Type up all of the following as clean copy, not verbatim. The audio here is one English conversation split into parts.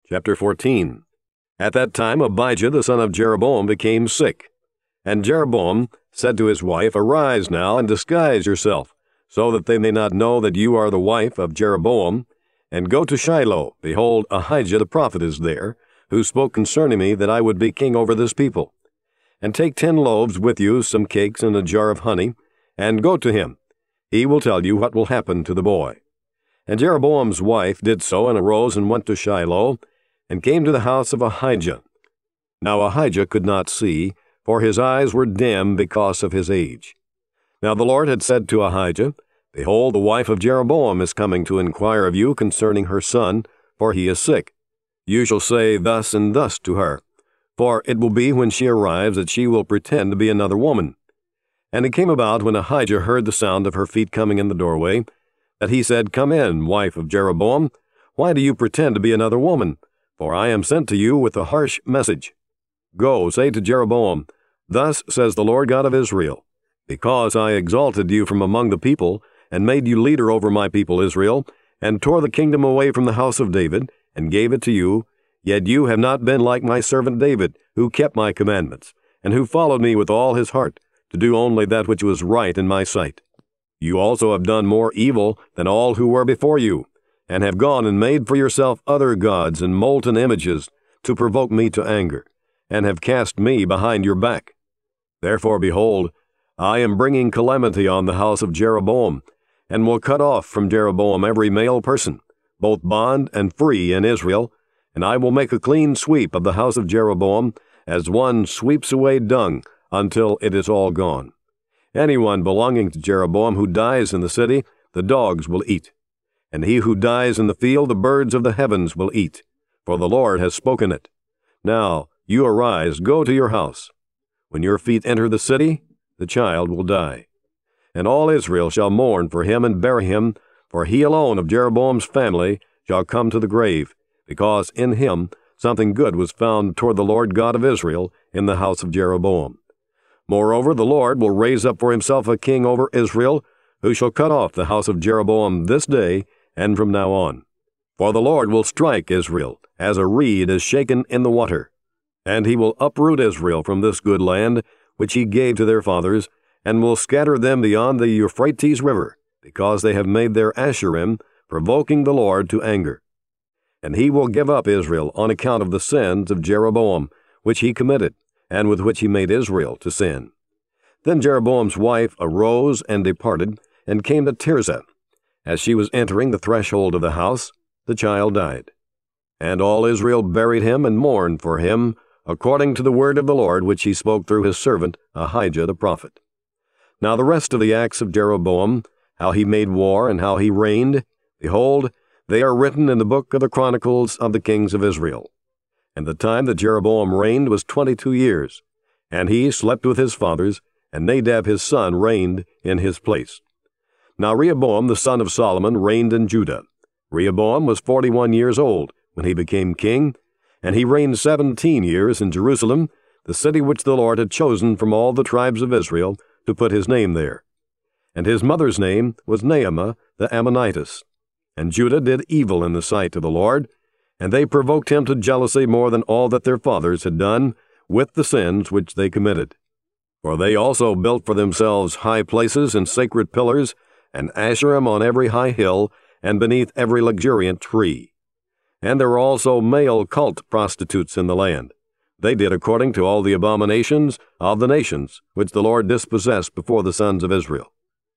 Chapter 14. At that time Abijah the son of Jeroboam became sick. And Jeroboam said to his wife, Arise now, and disguise yourself, so that they may not know that you are the wife of Jeroboam, and go to Shiloh. Behold, Ahijah the prophet is there, who spoke concerning me that I would be king over this people. And take 10 loaves with you, some cakes, and a jar of honey, and go to him. He will tell you what will happen to the boy. And Jeroboam's wife did so, and arose and went to Shiloh, and came to the house of Ahijah. Now Ahijah could not see, for his eyes were dim because of his age. Now the Lord had said to Ahijah, Behold, the wife of Jeroboam is coming to inquire of you concerning her son, for he is sick. You shall say thus and thus to her, for it will be when she arrives that she will pretend to be another woman. And it came about, when Ahijah heard the sound of her feet coming in the doorway, that he said, Come in, wife of Jeroboam. Why do you pretend to be another woman? For I am sent to you with a harsh message. Go, say to Jeroboam, Thus says the Lord God of Israel, Because I exalted you from among the people, and made you leader over my people Israel, and tore the kingdom away from the house of David, and gave it to you, yet you have not been like my servant David, who kept my commandments, and who followed me with all his heart, to do only that which was right in my sight. You also have done more evil than all who were before you, and have gone and made for yourself other gods and molten images to provoke me to anger, and have cast me behind your back. Therefore, behold, I am bringing calamity on the house of Jeroboam, and will cut off from Jeroboam every male person, both bond and free in Israel, and I will make a clean sweep of the house of Jeroboam, as one sweeps away dung until it is all gone. Anyone belonging to Jeroboam who dies in the city, the dogs will eat. And he who dies in the field, the birds of the heavens will eat, for the Lord has spoken it. Now, you arise, go to your house. When your feet enter the city, the child will die. And all Israel shall mourn for him and bury him, for he alone of Jeroboam's family shall come to the grave, because in him something good was found toward the Lord God of Israel in the house of Jeroboam. Moreover, the Lord will raise up for himself a king over Israel, who shall cut off the house of Jeroboam this day, and from now on. For the Lord will strike Israel, as a reed is shaken in the water. And he will uproot Israel from this good land, which he gave to their fathers, and will scatter them beyond the Euphrates river, because they have made their Asherim, provoking the Lord to anger. And he will give up Israel on account of the sins of Jeroboam, which he committed, and with which he made Israel to sin. Then Jeroboam's wife arose and departed, and came to Tirzah. As she was entering the threshold of the house, the child died. And all Israel buried him and mourned for him, according to the word of the Lord which he spoke through his servant Ahijah the prophet. Now the rest of the acts of Jeroboam, how he made war and how he reigned, behold, they are written in the book of the Chronicles of the kings of Israel. And the time that Jeroboam reigned was 22 years, and he slept with his fathers, and Nadab his son reigned in his place. Now Rehoboam the son of Solomon reigned in Judah. Rehoboam was 41 years old when he became king, and he reigned 17 years in Jerusalem, the city which the Lord had chosen from all the tribes of Israel to put his name there. And his mother's name was Naamah the Ammonitess. And Judah did evil in the sight of the Lord, and they provoked him to jealousy more than all that their fathers had done, with the sins which they committed. For they also built for themselves high places and sacred pillars, and Asherim on every high hill, and beneath every luxuriant tree. And there were also male cult prostitutes in the land. They did according to all the abominations of the nations, which the Lord dispossessed before the sons of Israel.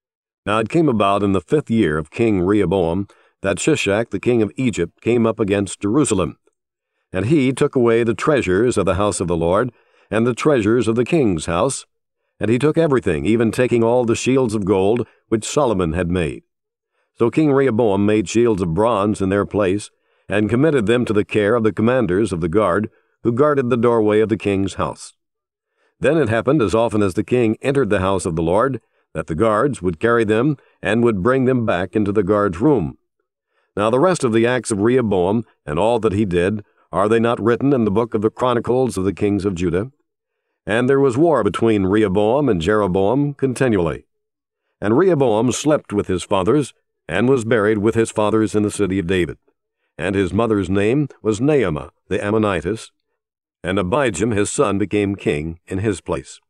Now it came about in the 5th year of King Rehoboam, that Shishak the king of Egypt came up against Jerusalem. And he took away the treasures of the house of the Lord, and the treasures of the king's house, and he took everything, even taking all the shields of gold which Solomon had made. So King Rehoboam made shields of bronze in their place, and committed them to the care of the commanders of the guard, who guarded the doorway of the king's house. Then it happened, as often as the king entered the house of the Lord, that the guards would carry them, and would bring them back into the guard's room. Now the rest of the acts of Rehoboam, and all that he did, are they not written in the book of the Chronicles of the kings of Judah? And there was war between Rehoboam and Jeroboam continually. And Rehoboam slept with his fathers, and was buried with his fathers in the city of David. and his mother's name was Naamah the Ammonitess, and Abijam his son became king in his place.